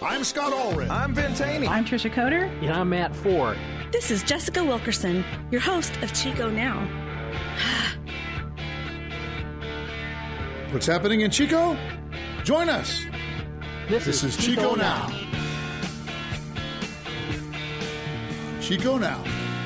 I'm Scott Allred. I'm Vin Taney. I'm Trisha Coder. And I'm Matt Ford. This is Jessica Wilkerson, your host of Chico Now. What's happening in Chico? Join us. This is Chico Now. Chico Now.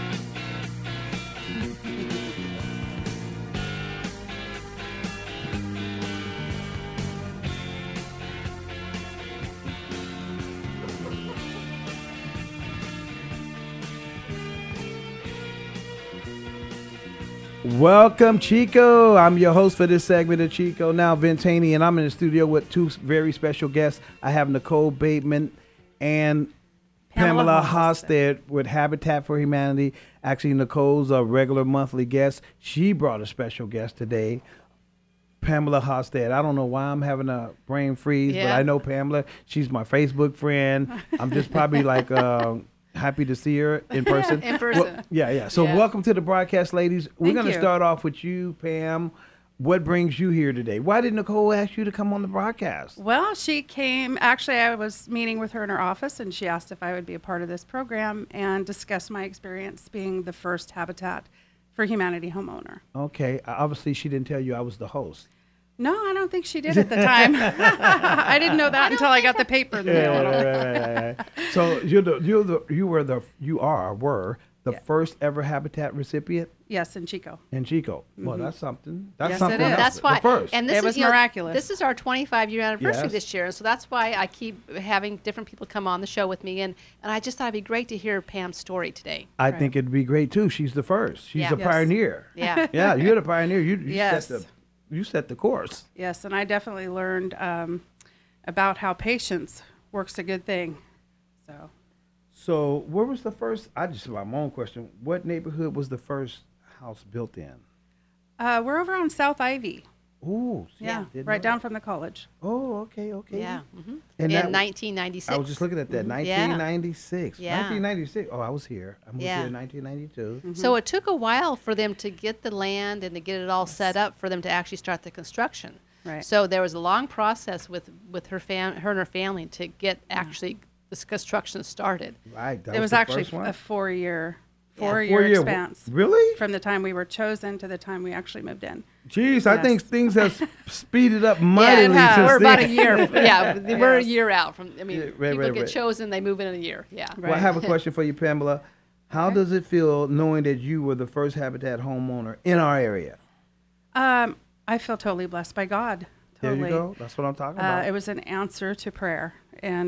Welcome, Chico. I'm your host for this segment of Chico Now, Vin Taney, and I'm in the studio with two very special guests. I have Nicole Bateman and Pamela Hosted with Habitat for Humanity. Actually, Nicole's a regular monthly guest. She brought a special guest today, Pamela Hosted. I don't know why I'm having a brain freeze, but I know Pamela. She's my Facebook friend. I'm just probably like... happy to see her in person. Well, yeah. So welcome to the broadcast, ladies. We're going to start off with you, Pam. What brings you here today? Why did Nicole ask you to come on the broadcast? Well, she came, actually I was meeting with her in her office and she asked if I would be a part of this program and discuss my experience being the first Habitat for Humanity homeowner. Okay. Obviously she didn't tell you I was the host. No, I don't think she did at the time. I didn't know that until I got the paper in the mail. Right. So you were the first ever Habitat recipient? Yes, in Chico. In Chico. Mm-hmm. Well, that's something. That's yes, something it is. else. That's why. The first. And this it was miraculous. This is our 25-year anniversary this year, and so that's why I keep having different people come on the show with me, and I just thought it'd be great to hear Pam's story today. I think it'd be great too. She's the first. She's a pioneer. Yeah. Yeah, you're the pioneer. You set the course. Yes, and I definitely learned about how patience works a good thing. So where was the first, I just have my own question, what neighborhood was the first house built in? We're over on South Ivy. Ooh. Yeah, right down from the college. Oh, okay. Yeah. Mm-hmm. And in 1996. I was just looking at that, 1996. Yeah. 1996. Oh, I was here. I moved here in 1992. Mm-hmm. So it took a while for them to get the land and to get it all set up for them to actually start the construction. Right. So there was a long process with her and her family to get actually this construction started. Right. It was actually a four-year expanse. Really? From the time we were chosen to the time we actually moved in. Jeez, I think things have speeded up mightily since we're then. about a year. We're a year out from. I mean, people get chosen, they move in a year. Yeah. Well, I have a question for you, Pamela. How does it feel knowing that you were the first Habitat homeowner in our area? I feel totally blessed by God. Totally. There you go. That's what I'm talking about. It was an answer to prayer, and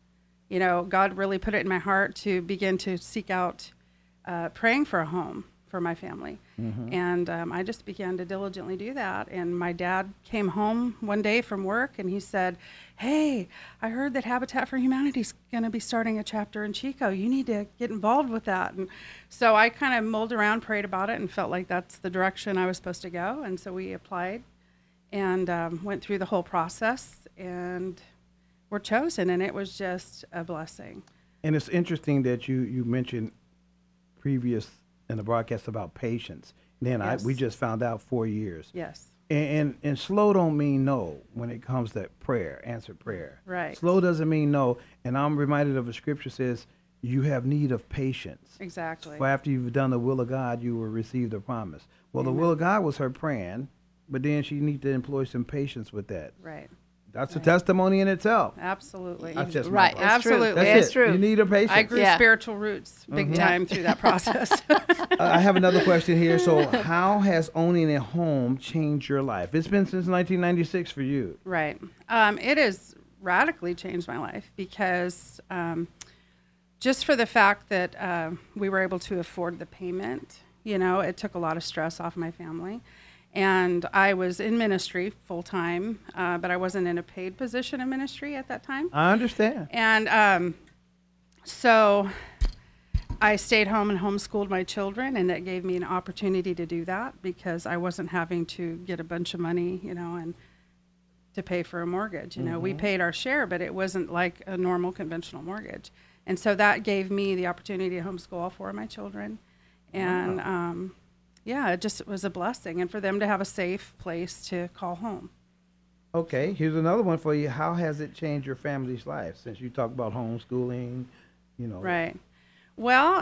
God really put it in my heart to begin to seek out praying for a home for my family. Mm-hmm. And I just began to diligently do that. And my dad came home one day from work and he said, "Hey, I heard that Habitat for Humanity is going to be starting a chapter in Chico. You need to get involved with that." And so I kind of mulled around, prayed about it, and felt like that's the direction I was supposed to go. And so we applied and went through the whole process and were chosen. And it was just a blessing. And it's interesting that you mentioned previous in the broadcast about patience. Then we just found out 4 years. Yes. And slow don't mean no when it comes to prayer, answered prayer. Right. Slow doesn't mean no. And I'm reminded of a scripture says, you have need of patience. Exactly. For after you've done the will of God, you will receive the promise. Well, the will of God was her praying, but then she needs to employ some patience with that. Right. That's a testimony in itself. Absolutely. That's just right. Absolutely. That's true. You need a patience. I grew spiritual roots big time through that process. I have another question here. So how has owning a home changed your life? It's been since 1996 for you. Right. It has radically changed my life because just for the fact that we were able to afford the payment, it took a lot of stress off my family. And I was in ministry full time, but I wasn't in a paid position in ministry at that time. I understand. And so I stayed home and homeschooled my children, and it gave me an opportunity to do that because I wasn't having to get a bunch of money, and to pay for a mortgage. We paid our share, but it wasn't like a normal conventional mortgage. And so that gave me the opportunity to homeschool all four of my children. And it just was a blessing, and for them to have a safe place to call home. Okay, here's another one for you. How has it changed your family's life since you talk about homeschooling, Right. Well,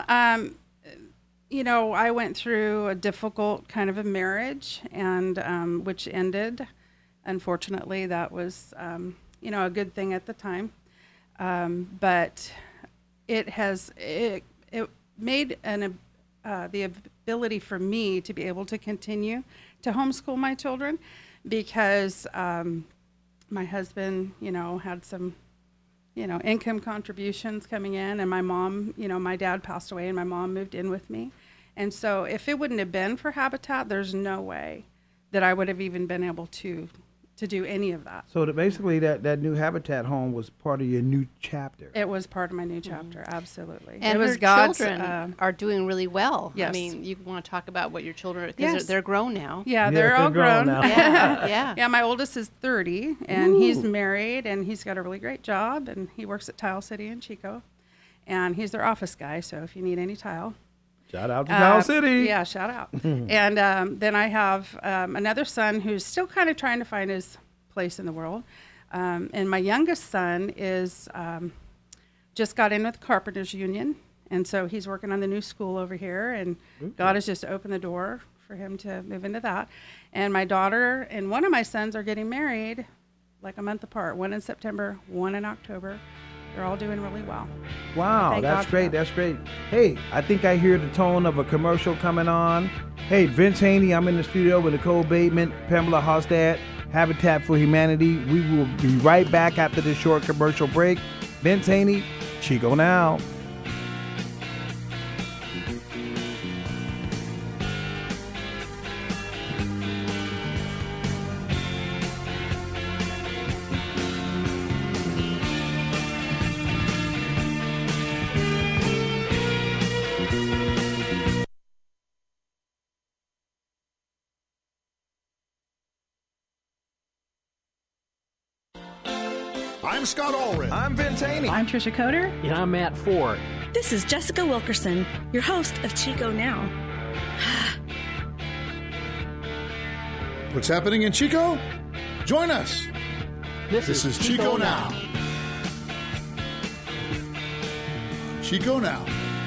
I went through a difficult kind of a marriage, and which ended. Unfortunately, that was, a good thing at the time. But it made the ability for me to be able to continue to homeschool my children, because my husband, had some, income contributions coming in, and my mom, my dad passed away and my mom moved in with me. And so if it wouldn't have been for Habitat, there's no way that I would have even been able to do any of that. So basically that new Habitat home was part of your new chapter. It was part of my new chapter, absolutely. And it was her God's, children are doing really well. Yes. I mean, you want to talk about what your children, because they're grown now. Yeah, they're all grown. now. Yeah. Yeah, my oldest is 30, and he's married, and he's got a really great job, and he works at Tile City in Chico, and he's their office guy, so if you need any tile. Shout out to Tile City. Yeah, shout out. And then I have another son who's still kind of trying to find his place in the world. And my youngest son is just got in with the Carpenters Union, and so he's working on the new school over here, and God has just opened the door for him to move into that. And my daughter and one of my sons are getting married like a month apart, one in September, one in October. They're all doing really well. Wow, Thank that's God great. That's great. Hey, I think I hear the tone of a commercial coming on. Hey, Vince Haney, I'm in the studio with Nicole Bateman, Pamela Hostad, Habitat for Humanity. We will be right back after this short commercial break. Vince Haney, Chico Now. I'm Scott Allred. I'm Vince Haney. I'm Trisha Coder. And I'm Matt Ford. This is Jessica Wilkerson, your host of Chico Now. What's happening in Chico? Join us. This is Chico Now. Chico Now.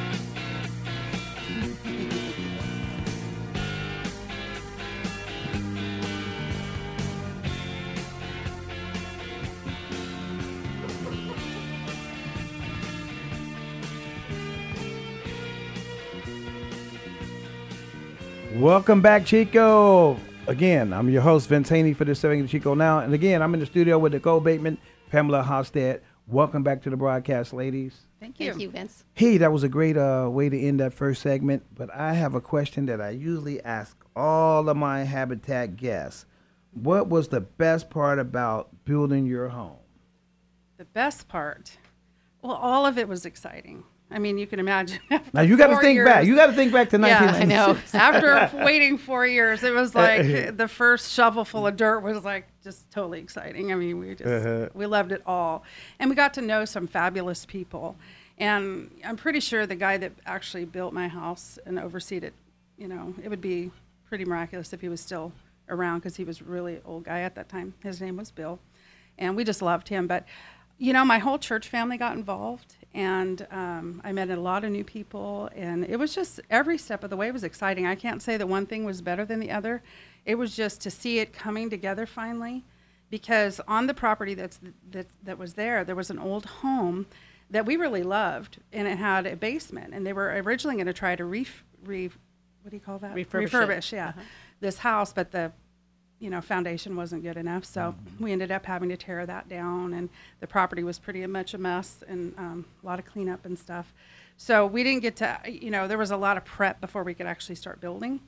Welcome back, Chico. Again, I'm your host, Vince Haney, for this segment of Chico Now. And again, I'm in the studio with Nicole Bateman, Pamela Hostad. Welcome back to the broadcast, ladies. Thank you. Thank you, Vince. Hey, that was a great way to end that first segment. But I have a question that I usually ask all of my Habitat guests. What was the best part about building your home? The best part, well, all of it was exciting. I mean, you can imagine. Now you got to 4 think years, back. You got to think back to Yeah, 1996. I know. After waiting 4 years, it was like the first shovelful of dirt was like just totally exciting. I mean, we loved it all, and we got to know some fabulous people. And I'm pretty sure the guy that actually built my house and overseed it, it would be pretty miraculous if he was still around, because he was a really old guy at that time. His name was Bill, and we just loved him. But my whole church family got involved, and I met a lot of new people, and it was just every step of the way was exciting. I can't say that one thing was better than the other. It was just to see it coming together finally, because on the property that was there was an old home that we really loved, and it had a basement, and they were originally going to try to what do you call that? Refurbish, yeah, this house, but the foundation wasn't good enough, so we ended up having to tear that down, and the property was pretty much a mess, and a lot of cleanup and stuff. So we didn't get to, there was a lot of prep before we could actually start building,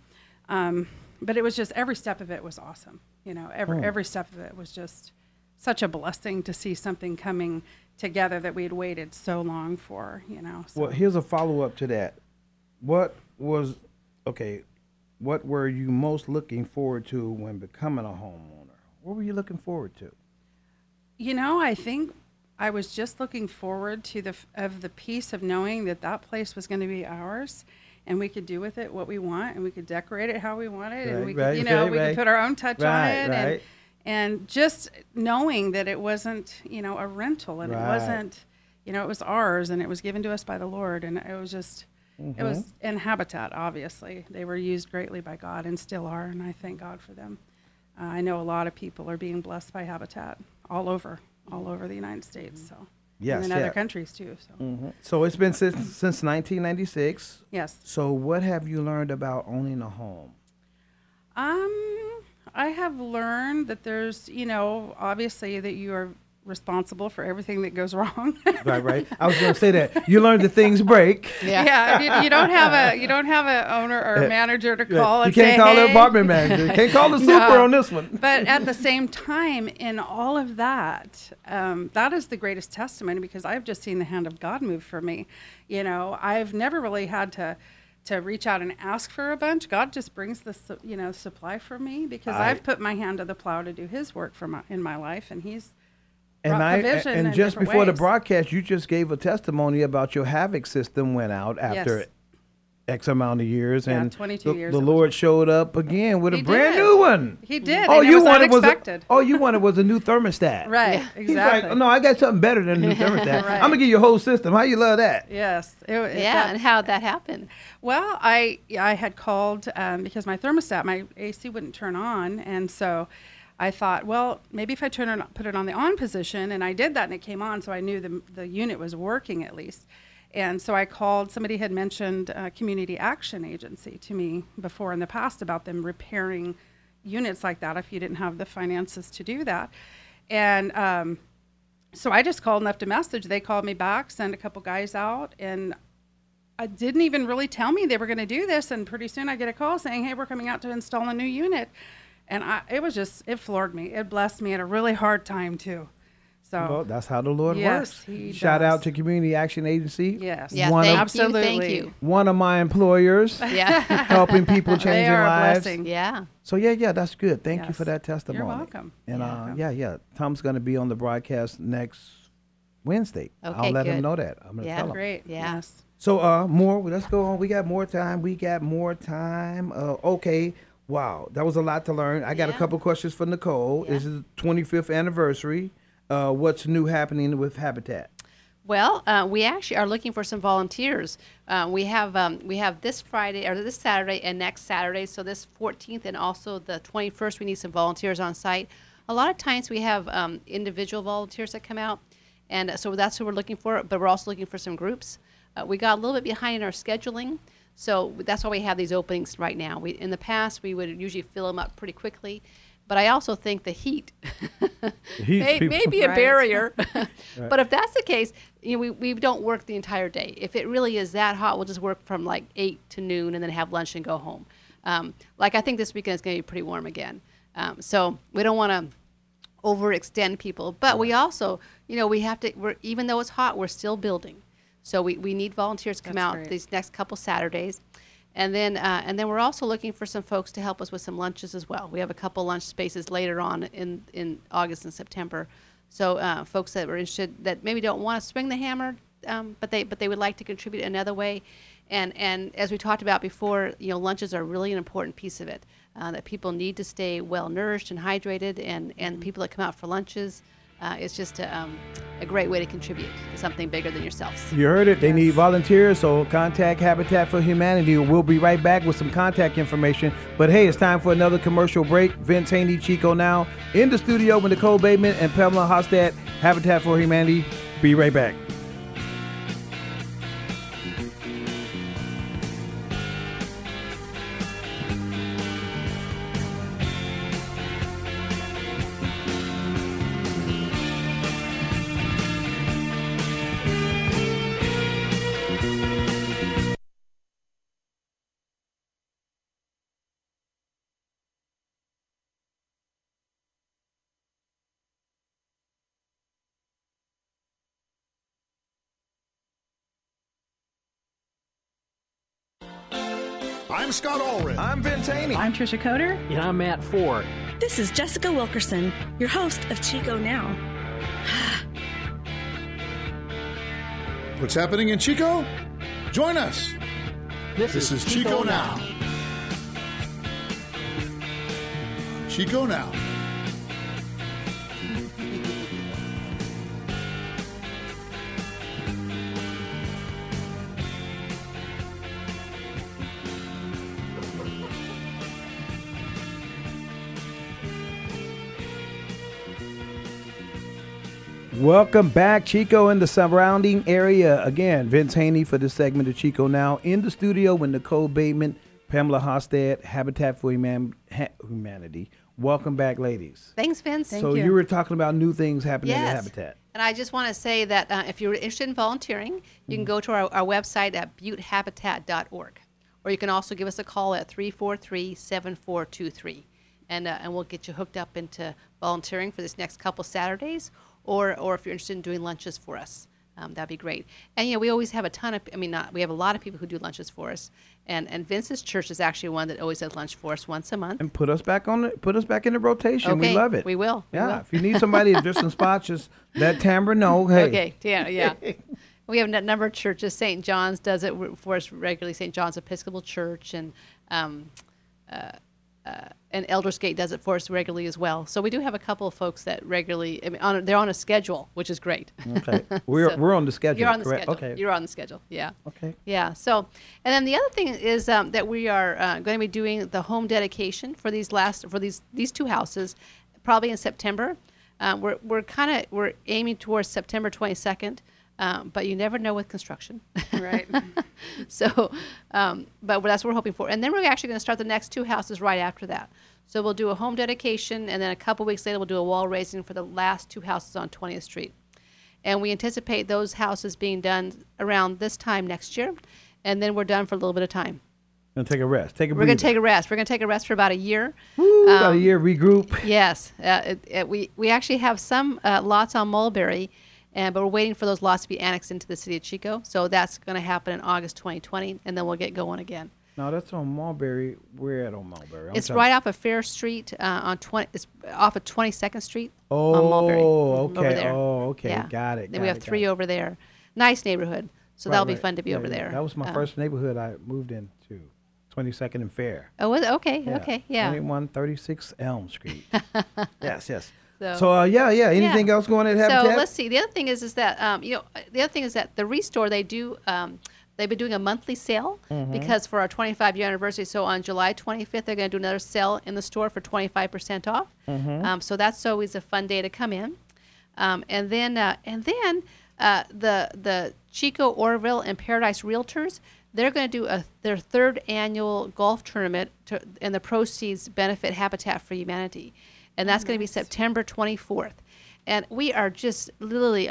but it was just every step of it was awesome. Every step of it was just such a blessing to see something coming together that we had waited so long for. So. Well, here's a follow-up to that. What were you most looking forward to when becoming a homeowner? What were you looking forward to? I think I was just looking forward to the peace of knowing that place was going to be ours, and we could do with it what we want, and we could decorate it how we want it, and we could, we could put our own touch on it, And just knowing that it wasn't, a rental, and it wasn't, it was ours, and it was given to us by the Lord. And it was just, it was in Habitat, obviously. They were used greatly by God and still are, and I thank God for them. I know a lot of people are being blessed by Habitat all over the United States. So. Yes, and in other countries too. So. So it's been since 1996. Yes. So what have you learned about owning a home? I have learned that there's, obviously that you are responsible for everything that goes wrong. Right. I was going to say that you learn that things break. Yeah. You don't have a owner or manager to call. You can't call the apartment manager. You can't call the super on this one. But at the same time, in all of that, that is the greatest testimony, because I've just seen the hand of God move for me. I've never really had to reach out and ask for a bunch. God just brings the supply for me, because I've put my hand to the plow to do His work in my life, and He's brought provision in just before ways. the broadcast, you just gave a testimony about your Havoc system went out after X amount of years, and 22 years. The Lord showed up again with a brand did. new one. He did. Oh, and it was unexpected. all you wanted was a new thermostat. Right. Yeah. Exactly. He's like, oh, no, I got something better than a new thermostat. Right. I'm gonna give you a whole system. How you love that? Yes. And how'd that happen? Well, I had called because my thermostat, my AC wouldn't turn on, and so I thought, well, maybe if I put it on the on position, and I did that, and it came on, so I knew the unit was working at least. And so I called. Somebody had mentioned Community Action Agency to me before in the past about them repairing units like that if you didn't have the finances to do that. And so I just called and left a message. They called me back, sent a couple guys out, and I didn't even really tell me they were going to do this. And pretty soon I get a call saying, hey, we're coming out to install a new unit. And it floored me. It blessed me at a really hard time too. So well, that's how the Lord works. He Shout does. out to Community Action Agency. Yes. Yeah, Absolutely. Thank you. One of my employers. Yeah. Helping people changing They are lives. a blessing. Yeah. So yeah, that's good. Thank you Yes. for that testimony. You're welcome. And yeah, Tom's going to be on the broadcast next Wednesday. Okay, I'll let him good. know that. I'm going to Yeah. tell him. Great. Yeah. Yes. So more. Let's go on. We got more time. Okay. Wow, that was a lot to learn. I got a couple questions for Nicole. Yeah. This is the 25th anniversary. What's new happening with Habitat? Well, we actually are looking for some volunteers. We have this Friday or this Saturday and next Saturday. So this 14th and also the 21st, we need some volunteers on site. A lot of times we have individual volunteers that come out, and so that's what we're looking for. But we're also looking for some groups. We got a little bit behind in our scheduling, so that's why we have these openings right now. In the past, we would usually fill them up pretty quickly. But I also think the heat may be a barrier. Right. But if that's the case, we don't work the entire day. If it really is that hot, we'll just work from like 8 to noon and then have lunch and go home. I think this weekend is going to be pretty warm again. So we don't want to overextend people. But we also, we have to, even though it's hot, we're still building. So we need volunteers to come out these next couple Saturdays. And then we're also looking for some folks to help us with some lunches as well. We have a couple lunch spaces later on in August and September. So folks that were interested that maybe don't want to swing the hammer, but they would like to contribute another way. And as we talked about before, lunches are really an important piece of it. That people need to stay well nourished and hydrated, and people that come out for lunches. It's just a great way to contribute to something bigger than yourselves. You heard it. They need volunteers, so contact Habitat for Humanity. We'll be right back with some contact information. But hey, it's time for another commercial break. Vince Haney, Chico Now, in the studio with Nicole Bateman and Pamela Hostad, Habitat for Humanity. Be right back. I'm Scott Allred. I'm Vince Haney. I'm Trisha Coder. And I'm Matt Ford. This is Jessica Wilkerson, your host of Chico Now. What's happening in Chico? Join us. This is Chico Now. Chico Now. Welcome back, Chico, in the surrounding area. Again, Vince Haney for this segment of Chico Now. In the studio with Nicole Bateman, Pamela Hosted, Habitat for Humanity. Welcome back, ladies. Thanks, Vince. So you were talking about new things happening at Habitat. And I just want to say that if you're interested in volunteering, you can go to our website at buttehabitat.org. Or you can also give us a call at 343-7423. And we'll get you hooked up into volunteering for this next couple Saturdays. Or if you're interested in doing lunches for us, that'd be great. And we always have we have a lot of people who do lunches for us. And Vince's church is actually one that always does lunch for us once a month. And put us back in the rotation. Okay, we love it. We will. If you need somebody to do some spots, just let Tambra know. Hey. Okay. Yeah. We have a number of churches. St. John's does it for us regularly. St. John's Episcopal Church and Eldersgate does it for us regularly as well. So we do have a couple of folks that regularly. They're on a schedule, which is great. Okay, we're on the schedule. You're on the correct? schedule. Okay, you're on the schedule. Yeah. Okay. Yeah. So, and then the other thing is that we are going to be doing the home dedication for these two houses, probably in September. We're aiming towards September 22nd. But you never know with construction. Right. So, but that's what we're hoping for. And then we're actually going to start the next two houses right after that. So we'll do a home dedication, and then a couple weeks later we'll do a wall raising for the last two houses on 20th Street. And we anticipate those houses being done around this time next year, and then we're done for a little bit of time. Gonna take a rest. We're going to take a rest. We're going to take a rest for about a year. Woo, about a year, regroup. Yes. We actually have some lots on Mulberry, but we're waiting for those lots to be annexed into the city of Chico. So that's going to happen in August 2020, and then we'll get going again. No, that's on Mulberry. We're at on Mulberry. It's right off of Fair Street it's off of 22nd Street on Mulberry. Okay. Over there. Oh, okay. Yeah. Got it. Then we have three over there. Nice neighborhood. So that'll be fun to be over there. That was my first neighborhood I moved into, 22nd and Fair. Oh, was it? Okay. Yeah. Okay. Yeah. 2136 Elm Street. Yes. So Anything else going at Habitat? So let's see. The other thing is that the Restore, they do. They've been doing a monthly sale because for our 25-year anniversary. So on July 25th, they're going to do another sale in the store for 25% off. So that's always a fun day to come in. And then the Chico, Orville, and Paradise Realtors, they're going to do their third annual golf tournament, and the proceeds benefit Habitat for Humanity. And that's going to be September 24th. And we are just literally,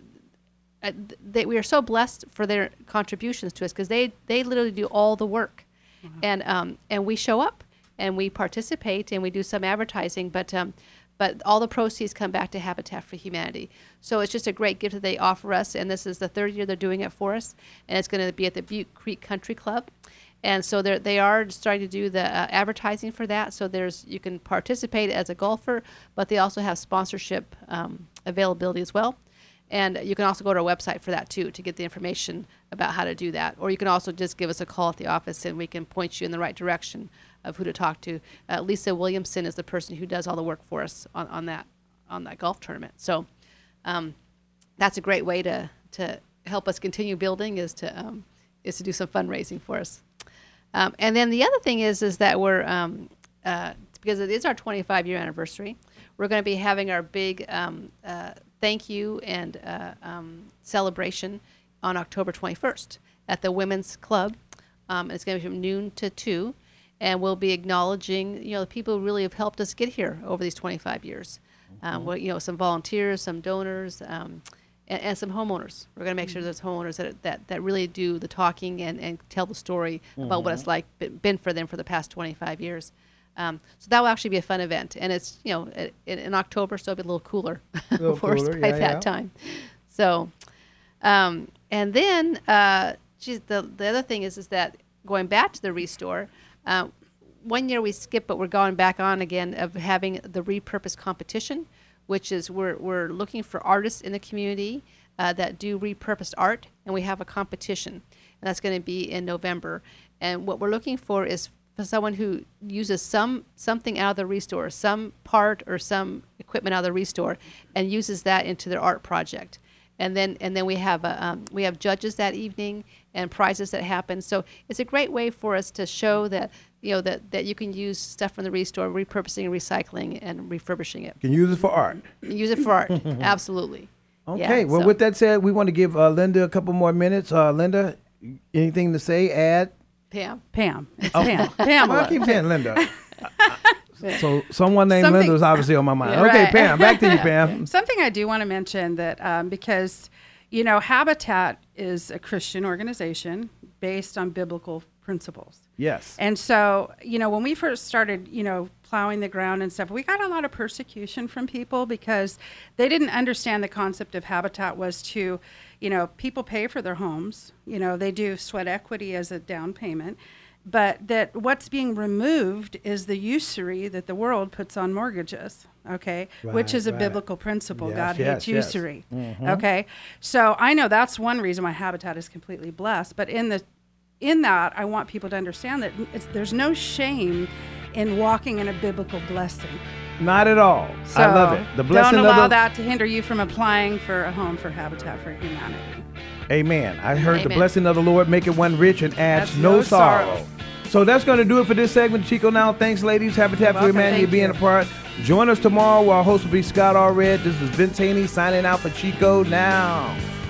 we are so blessed for their contributions to us because they literally do all the work. And we show up and we participate and we do some advertising, but all the proceeds come back to Habitat for Humanity. So it's just a great gift that they offer us, and this is the third year they're doing it for us, and it's going to be at the Butte Creek Country Club. And so they are starting to do the advertising for that. So you can participate as a golfer, but they also have sponsorship availability as well. And you can also go to our website for that too to get the information about how to do that. Or you can also just give us a call at the office and we can point you in the right direction of who to talk to. Lisa Williamson is the person who does all the work for us on that golf tournament. So that's a great way to help us continue building is to do some fundraising for us. And then the other thing is that we're, because it is our 25-year anniversary, we're going to be having our big thank you and celebration on October 21st at the Women's Club. It's going to be from noon to 2, and we'll be acknowledging, the people who really have helped us get here over these 25 years. Some volunteers, some donors, and some homeowners. We're going to make sure there's homeowners that really do the talking and tell the story about what it's been for them for the past 25 years. So that will actually be a fun event, and it's in October, so it'll be a little cooler for us by that time. So, and then the other thing is that going back to the Restore, 1 year we skipped, but we're going back on again of having the repurpose competition, which is we're looking for artists in the community that do repurposed art, and we have a competition, and that's going to be in November. And what we're looking for is for someone who uses something out of the Restore, some part or some equipment out of the Restore, and uses that into their art project. And then we have judges that evening and prizes that happen. So it's a great way for us to show that that you can use stuff from the Restore, repurposing, recycling, and refurbishing it. You can use it for art. Use it for art, absolutely. Okay. Yeah, Well, so- with that said, we want to give Linda a couple more minutes. Linda, anything to say? Add? Pam. Pam. It's Oh. Pam. Well, I Pamela. keep saying Linda. So someone named Something- Linda was obviously on my mind. Yeah, Okay, right. Pam, back to you, Pam. Something I do want to mention that because, Habitat is a Christian organization based on biblical principles. Yes. And so, when we first started, plowing the ground and stuff, we got a lot of persecution from people because they didn't understand the concept of Habitat was to, people pay for their homes. They do sweat equity as a down payment. But that what's being removed is the usury that the world puts on mortgages, okay, which is a right. biblical principle. Yes, God yes, hates yes. usury, okay? So I know that's one reason why Habitat is completely blessed. But in that, I want people to understand that there's no shame in walking in a biblical blessing. Not at all. So I love it. The blessing don't allow of the that to hinder you from applying for a home for Habitat for Humanity. Amen. I heard the Amen. blessing of the Lord maketh one rich and adds That's no no sorrow. sorrow. So that's going to do it for this segment, Chico Now. Thanks, ladies. Habitat for Welcome. Humanity Thank being you. a part. Join us tomorrow. Our host will be Scott Allred. This is Vince Haney signing out for Chico Now.